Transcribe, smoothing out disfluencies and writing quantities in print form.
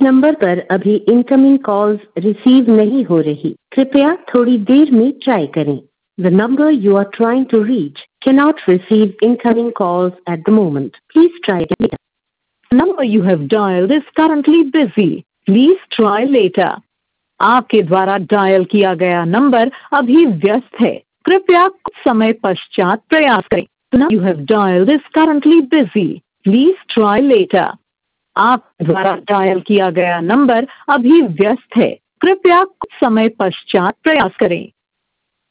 Number पर अभी incoming calls receive नहीं हो रही, कृपया थोड़ी देर में ट्राई करें। The number you are trying to reach cannot receive incoming calls at the moment. Please try again later. The number you have dialed is currently busy. Please try later. आपके द्वारा dial किया गया number अभी व्यस्त है, कृपया कुछ समय पश्चात प्रयास करें। The number you have dialed is currently busy. Please try later. आपके द्वारा डायल किया गया नंबर अभी व्यस्त है, कृपया कुछ समय पश्चात प्रयास करें।